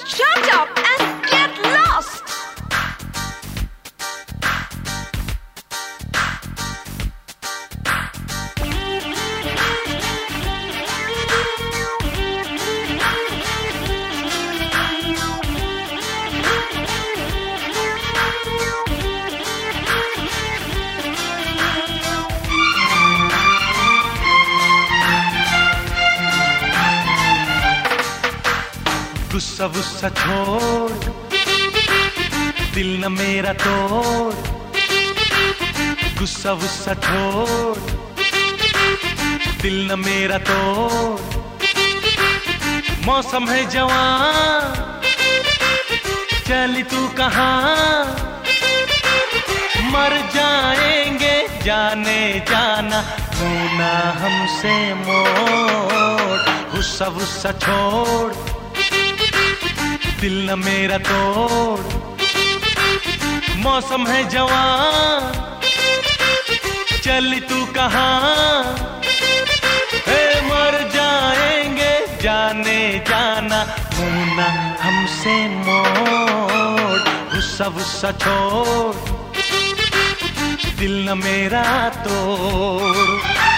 Shut up and get lost! गुस्सा वुस्सा छोड़, दिल न मेरा तोड़। गुस्सा वुस्सा छोड़, दिल न मेरा तोड़। मौसम है जवान, चली तू कहाँ? मर जाएंगे जाने जाना, मुना हमसे मोड़। गुस्सा वुस्सा छोड़, दिल न मेरा तोड़। मौसम है जवान, चली तू कहाँ? हे मर जाएंगे जाने जाना, मुना हमसे मोड़। गुस्सा वुस्सा छोड़, दिल न मेरा तोड़।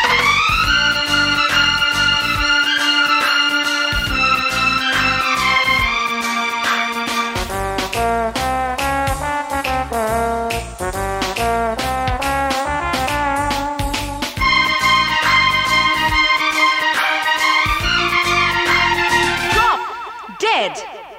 Dead.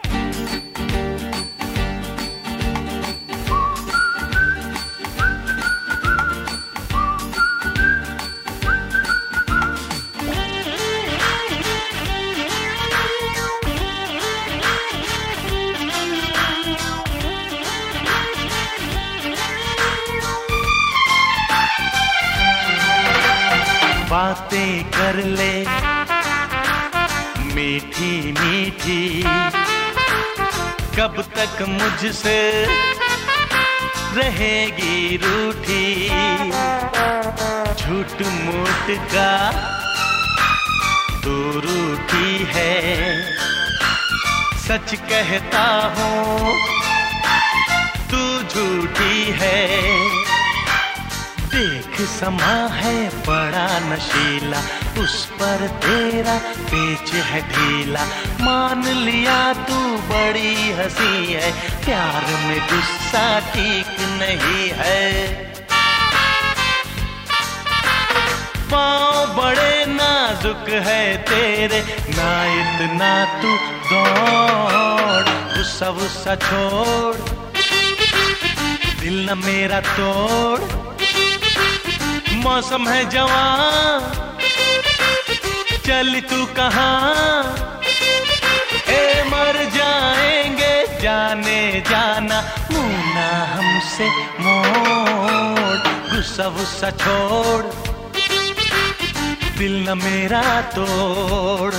बातें कर ले मीठी मीठी, कब तक मुझसे रहेगी रूठी? झूठ मूठ का तू रूठी है, सच कहता हूँ तू झूठी है। देख समा है बड़ा नशीला, उस पर तेरा पेच है ढीला। मान लिया तू बड़ी हंसी है, प्यार में गुस्सा ठीक नहीं है। पाँव बड़े नाजुक है तेरे, ना इतना तू दौड़। गुस्सा वुस्सा छोड़, दिल न मेरा तोड़। मौसम है जवान, चल तू कहाँ? ए मर जाएंगे जाने जाना, मुना हमसे मोड़। गुस्सा वुस्सा छोड़, दिल न मेरा तोड़।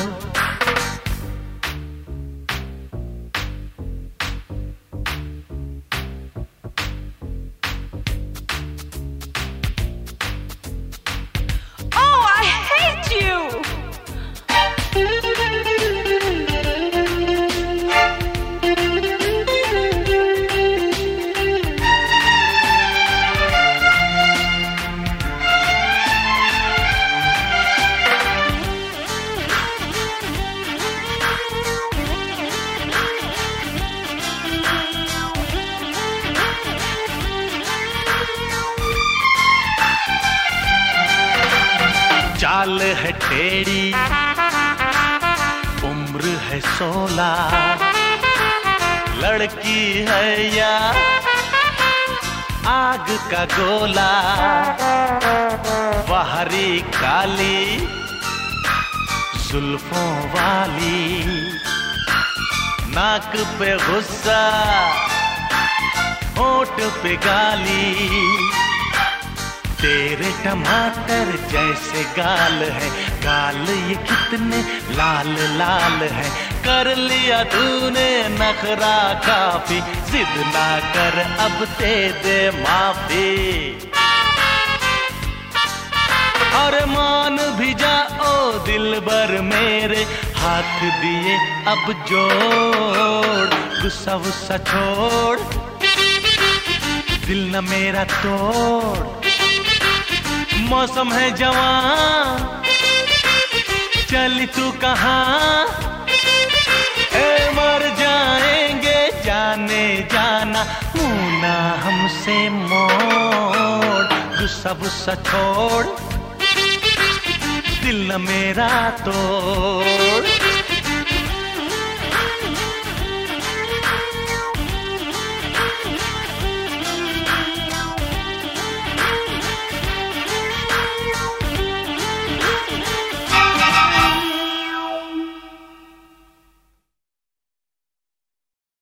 चाल है टेढ़ी, उम्र है 16, लड़की है या आग का गोला। बाहरी काली जुल्फों वाली, नाक पे गुस्सा होठ पे गाली। तेरे टमाटर जैसे गाल है, गाल ये कितने लाल लाल है। कर लिया तूने नखरा काफी, जिद ना कर अब दे दे माफी। और मान भी जा ओ दिलबर मेरे, हाथ दिए अब जोड़, गुस्सा वुस्सा छोड़, दिल न मेरा तोड़। मौसम है जवान, चली तू कहाँ, मर जाएंगे जाने जाना, मुँह ना हमसे मोड़, गुस्सा वुस्सा छोड़, दिल न मेरा तोड़।